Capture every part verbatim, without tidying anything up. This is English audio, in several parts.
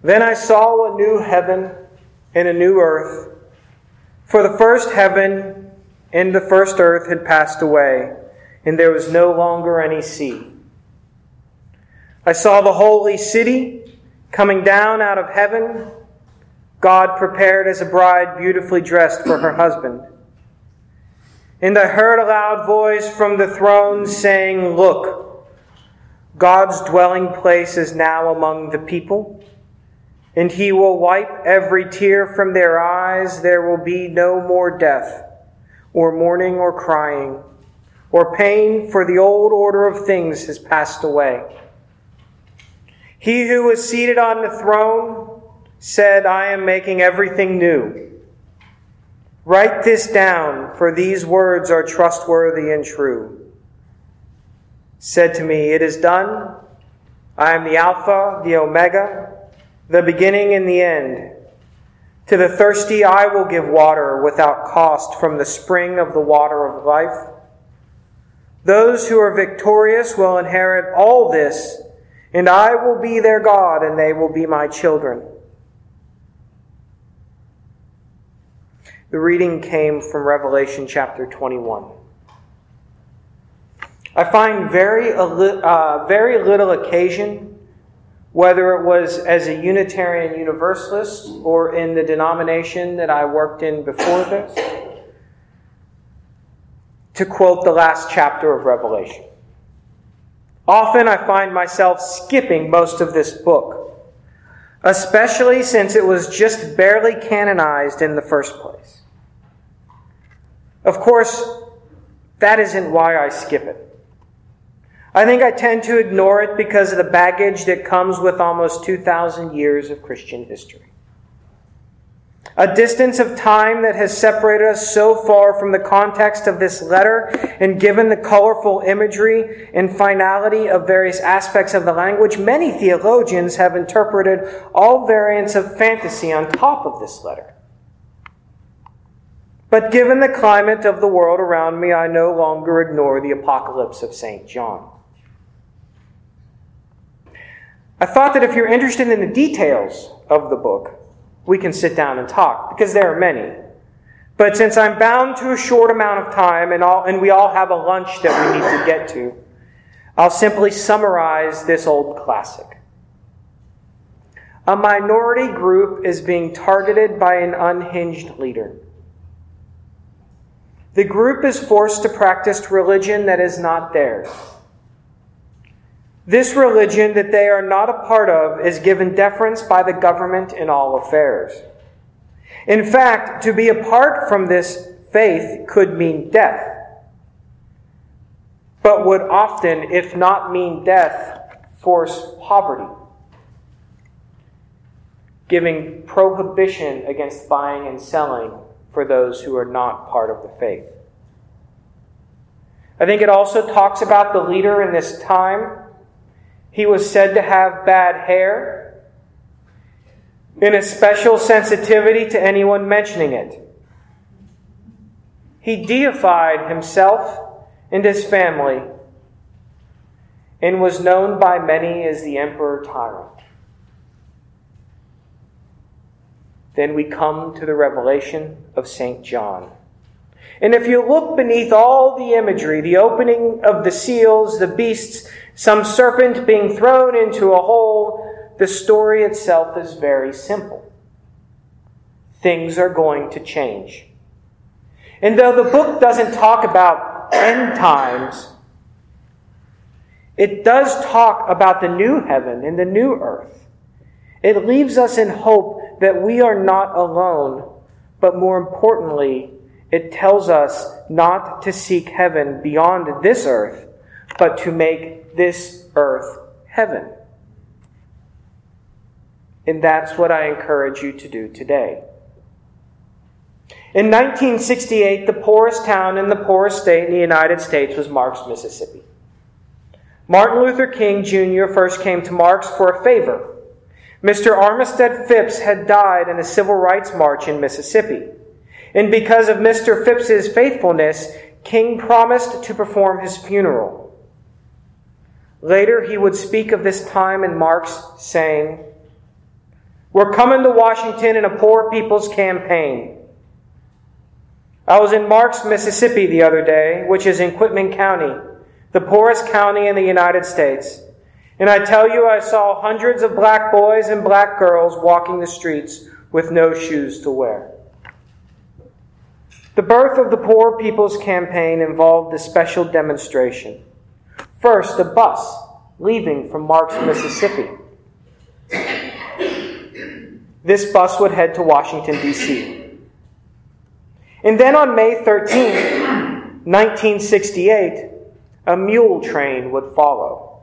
Then I saw a new heaven and a new earth, for the first heaven and the first earth had passed away, and there was no longer any sea. I saw the holy city coming down out of heaven, God prepared as a bride beautifully dressed for her husband. And I heard a loud voice from the throne saying, "Look, God's dwelling place is now among the people, and he will wipe every tear from their eyes. There will be no more death, or mourning or crying, or pain, for the old order of things has passed away." He who was seated on the throne said, "I am making everything new. Write this down, for these words are trustworthy and true." Said to me, "It is done. I am the Alpha, the Omega, the beginning and the end. To the thirsty I will give water without cost from the spring of the water of life. Those who are victorious will inherit all this, and I will be their God, and they will be my children." The reading came from Revelation chapter twenty-one. I find very, uh, very little occasion, whether it was as a Unitarian Universalist or in the denomination that I worked in before this, to quote the last chapter of Revelation. Often I find myself skipping most of this book, especially since it was just barely canonized in the first place. Of course, that isn't why I skip it. I think I tend to ignore it because of the baggage that comes with almost two thousand years of Christian history. A distance of time that has separated us so far from the context of this letter, and given the colorful imagery and finality of various aspects of the language, many theologians have interpreted all variants of fantasy on top of this letter. But given the climate of the world around me, I no longer ignore the apocalypse of Saint John. I thought that if you're interested in the details of the book, we can sit down and talk, because there are many. But since I'm bound to a short amount of time, and, all, and we all have a lunch that we need to get to, I'll simply summarize this old classic. A minority group is being targeted by an unhinged leader. The group is forced to practice religion that is not theirs. This religion that they are not a part of is given deference by the government in all affairs. In fact, to be apart from this faith could mean death, but would often, if not mean death, force poverty, giving prohibition against buying and selling for those who are not part of the faith. I think it also talks about the leader in this time. He was said to have bad hair and a special sensitivity to anyone mentioning it. He deified himself and his family and was known by many as the Emperor Tyrant. Then we come to the revelation of Saint John. And if you look beneath all the imagery, the opening of the seals, the beasts, some serpent being thrown into a hole, the story itself is very simple. Things are going to change. And though the book doesn't talk about end times, it does talk about the new heaven and the new earth. It leaves us in hope that we are not alone, but more importantly, it tells us not to seek heaven beyond this earth, but to make this earth heaven. And that's what I encourage you to do today. In nineteen sixty-eight, the poorest town in the poorest state in the United States was Marks, Mississippi. Martin Luther King Junior first came to Marks for a favor. Mister Armistead Phipps had died in a civil rights march in Mississippi. And because of Mister Phipps's faithfulness, King promised to perform his funeral. Later, he would speak of this time in Marks, saying, We're coming to Washington in a poor people's campaign. I was in Marks, Mississippi the other day, which is in Quitman County, the poorest county in the United States. And I tell you, I saw hundreds of black boys and black girls walking the streets with no shoes to wear. The birth of the Poor People's Campaign involved a special demonstration. First, a bus leaving from Marks, Mississippi. This bus would head to Washington, D C And then on May thirteenth, nineteen sixty-eight, a mule train would follow.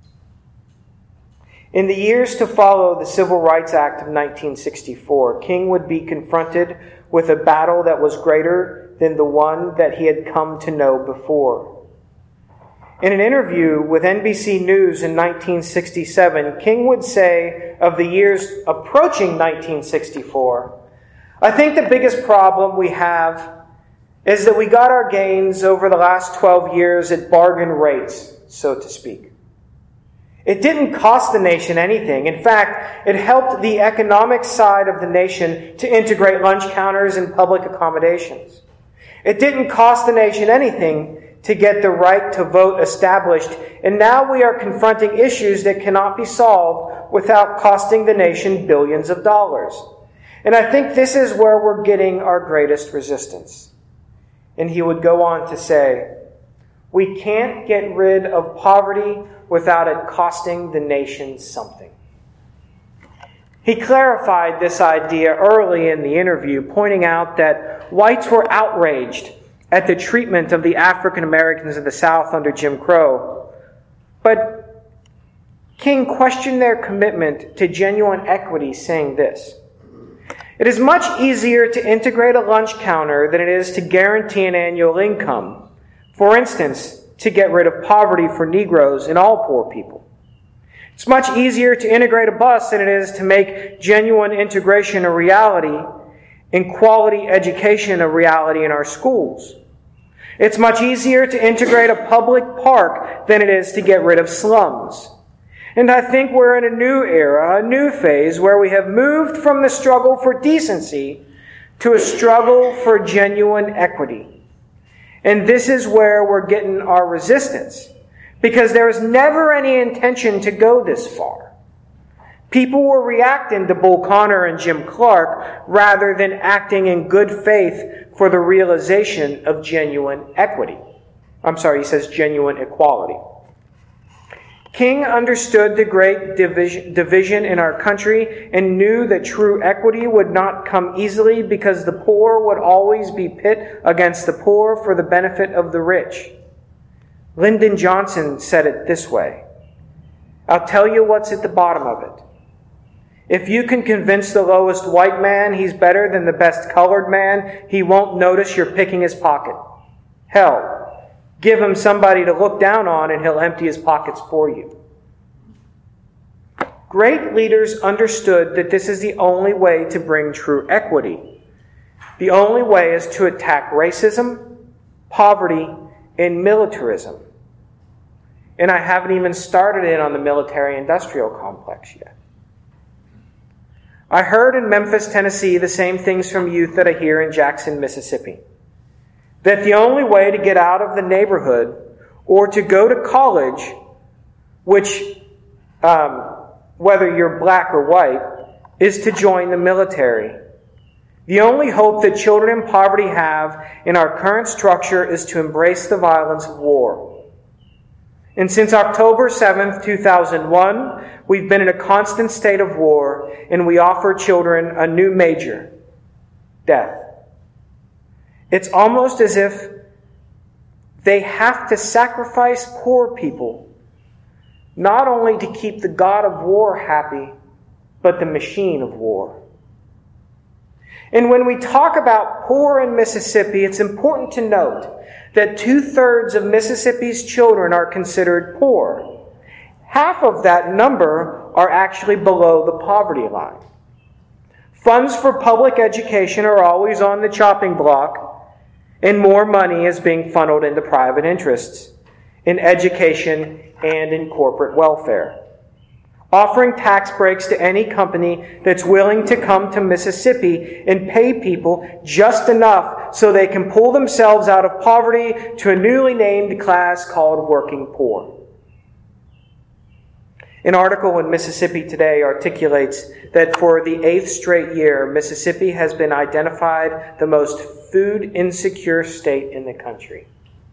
In the years to follow the Civil Rights Act of nineteen sixty-four, King would be confronted with a battle that was greater than the one that he had come to know before. In an interview with N B C News in nineteen sixty-seven, King would say of the years approaching nineteen sixty-four, "I think the biggest problem we have is that we got our gains over the last twelve years at bargain rates, so to speak. It didn't cost the nation anything. In fact, it helped the economic side of the nation to integrate lunch counters and public accommodations. It didn't cost the nation anything to get the right to vote established, and now we are confronting issues that cannot be solved without costing the nation billions of dollars. And I think this is where we're getting our greatest resistance." And he would go on to say, "We can't get rid of poverty without it costing the nation something." He clarified this idea early in the interview, pointing out that whites were outraged at the treatment of the African Americans in the South under Jim Crow. But King questioned their commitment to genuine equity, saying this: "It is much easier to integrate a lunch counter than it is to guarantee an annual income. For instance, to get rid of poverty for Negroes and all poor people. It's much easier to integrate a bus than it is to make genuine integration a reality and quality education a reality in our schools. It's much easier to integrate a public park than it is to get rid of slums. And I think we're in a new era, a new phase, where we have moved from the struggle for decency to a struggle for genuine equity. And this is where we're getting our resistance, because there was never any intention to go this far. People were reacting to Bull Connor and Jim Clark rather than acting in good faith for the realization of genuine equity. I'm sorry, he says genuine equality. King understood the great division, division in our country and knew that true equity would not come easily, because the poor would always be pit against the poor for the benefit of the rich. Lyndon Johnson said it this way: "I'll tell you what's at the bottom of it. If you can convince the lowest white man he's better than the best colored man, he won't notice you're picking his pocket. Hell, give him somebody to look down on and he'll empty his pockets for you." Great leaders understood that this is the only way to bring true equity. The only way is to attack racism, poverty, and militarism. And I haven't even started in on the military-industrial complex yet. I heard in Memphis, Tennessee, the same things from youth that I hear in Jackson, Mississippi. That the only way to get out of the neighborhood or to go to college, which, um, whether you're black or white, is to join the military. The only hope that children in poverty have in our current structure is to embrace the violence of war. And since October seventh, two thousand one, we've been in a constant state of war, and we offer children a new major: death. It's almost as if they have to sacrifice poor people, not only to keep the God of war happy, but the machine of war. And when we talk about poor in Mississippi, it's important to note that two-thirds of Mississippi's children are considered poor. Half of that number are actually below the poverty line. Funds for public education are always on the chopping block, and more money is being funneled into private interests in education and in corporate welfare. offering tax breaks to any company that's willing to come to Mississippi and pay people just enough so they can pull themselves out of poverty to a newly named class called working poor. An article in Mississippi Today articulates that for the eighth straight year, Mississippi has been identified the most food insecure state in the country.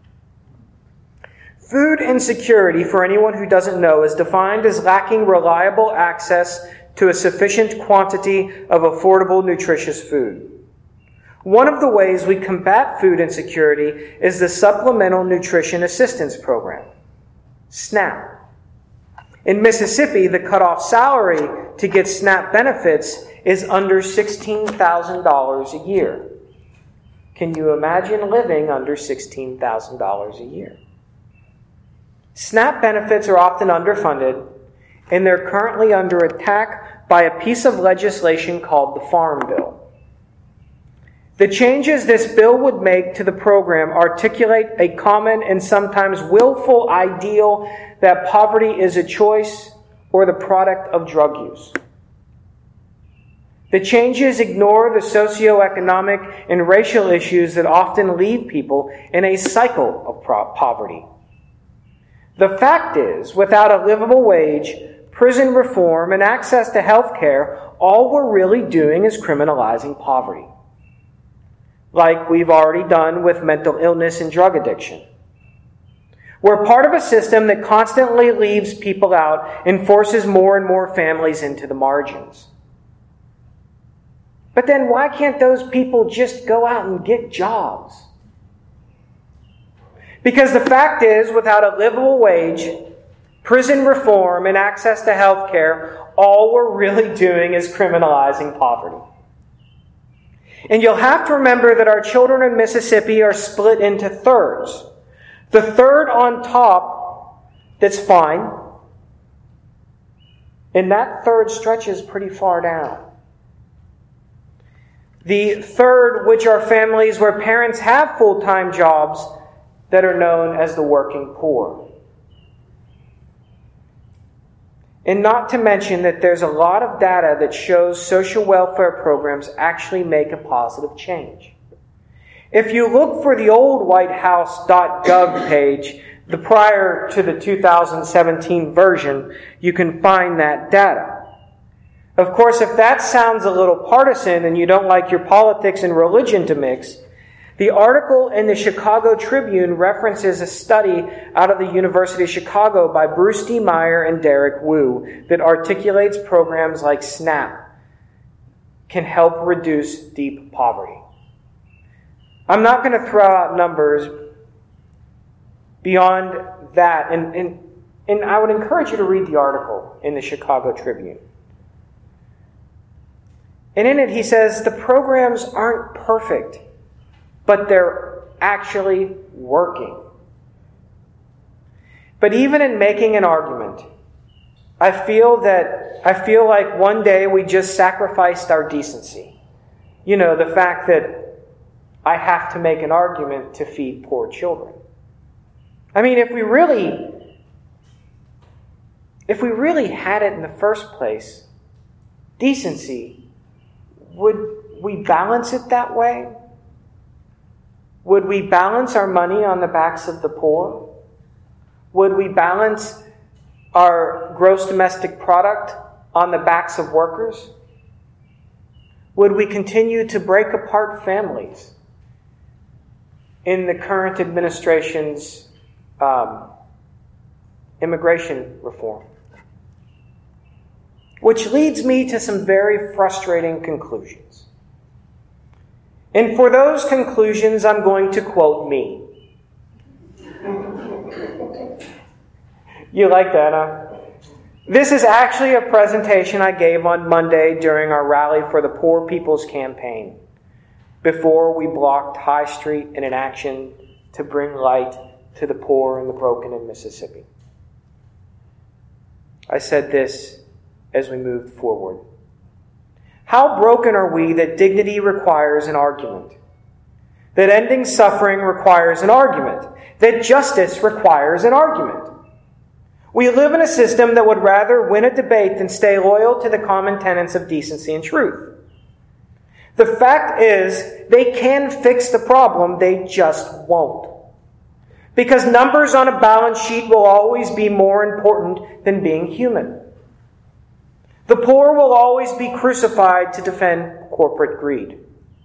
Food insecurity, for anyone who doesn't know, is defined as lacking reliable access to a sufficient quantity of affordable, nutritious food. One of the ways we combat food insecurity is the Supplemental Nutrition Assistance Program, SNAP. In Mississippi, the cutoff salary to get SNAP benefits is under sixteen thousand dollars a year. Can you imagine living under sixteen thousand dollars a year? SNAP benefits are often underfunded, and they're currently under attack by a piece of legislation called the Farm Bill. The changes this bill would make to the program articulate a common and sometimes willful ideal that poverty is a choice or the product of drug use. The changes ignore the socioeconomic and racial issues that often leave people in a cycle of poverty. The fact is, without a livable wage, prison reform, and access to health care, all we're really doing is criminalizing poverty, like we've already done with mental illness and drug addiction. We're part of a system that constantly leaves people out and forces more and more families into the margins. But then why can't those people just go out and get jobs? Because the fact is, without a livable wage, prison reform, and access to health care, all we're really doing is criminalizing poverty. And you'll have to remember that our children in Mississippi are split into thirds. The third on top, that's fine, and that third stretches pretty far down. The third, which are families where parents have full-time jobs that are known as the working poor. And not to mention that there's a lot of data that shows social welfare programs actually make a positive change. If you look for the old white house dot gov page, the prior to the two thousand seventeen version, you can find that data. Of course, if that sounds a little partisan and you don't like your politics and religion to mix, the article in the Chicago Tribune references a study out of the University of Chicago by Bruce D. Meyer and Derek Wu that articulates programs like SNAP can help reduce deep poverty. I'm not going to throw out numbers beyond that, and, and, and I would encourage you to read the article in the Chicago Tribune. And in it he says the programs aren't perfect, but they're actually working. But even in making an argument, I feel that I feel like one day we just sacrificed our decency. You know, the fact that I have to make an argument to feed poor children. I mean, if we really if we really had it in the first place, decency, would we balance it that way? Would we balance our money on the backs of the poor? Would we balance our gross domestic product on the backs of workers? Would we continue to break apart families in the current administration's um, immigration reform? Which leads me to some very frustrating conclusions. And for those conclusions, I'm going to quote me. You like that, huh? This is actually a presentation I gave on Monday during our Rally for the Poor People's Campaign, before we blocked High Street in an action to bring light to the poor and the broken in Mississippi. I said this as we moved forward. How broken are we that dignity requires an argument? That ending suffering requires an argument? That justice requires an argument? We live in a system that would rather win a debate than stay loyal to the common tenets of decency and truth. The fact is, they can fix the problem, they just won't. Because numbers on a balance sheet will always be more important than being human. The poor will always be crucified to defend corporate greed.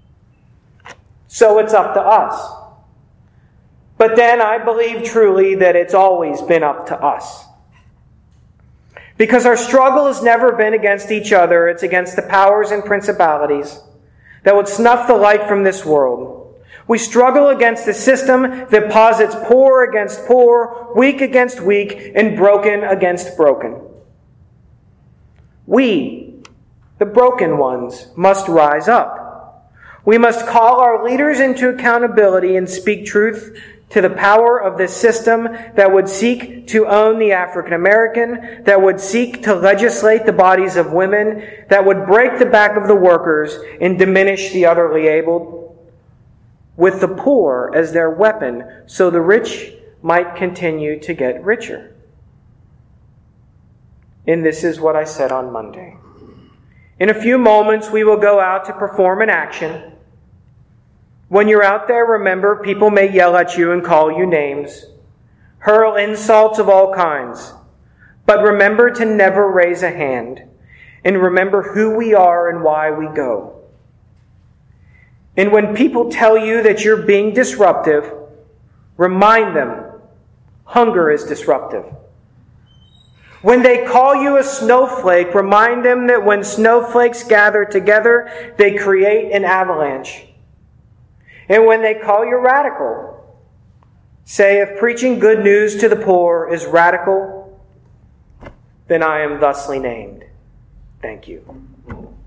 So it's up to us. But then I believe truly that it's always been up to us. Because our struggle has never been against each other, it's against the powers and principalities that would snuff the light from this world. We struggle against a system that posits poor against poor, weak against weak, and broken against broken. We, the broken ones, must rise up. We must call our leaders into accountability and speak truth to the power of this system that would seek to own the African American, that would seek to legislate the bodies of women, that would break the back of the workers and diminish the utterly able, with the poor as their weapon, so the rich might continue to get richer. And this is what I said on Monday. In a few moments, we will go out to perform an action. When you're out there, remember, people may yell at you and call you names, hurl insults of all kinds. But remember to never raise a hand, and remember who we are and why we go. And when people tell you that you're being disruptive, remind them, hunger is disruptive. When they call you a snowflake, remind them that when snowflakes gather together, they create an avalanche. And when they call you radical, say, if preaching good news to the poor is radical, then I am thusly named. Thank you.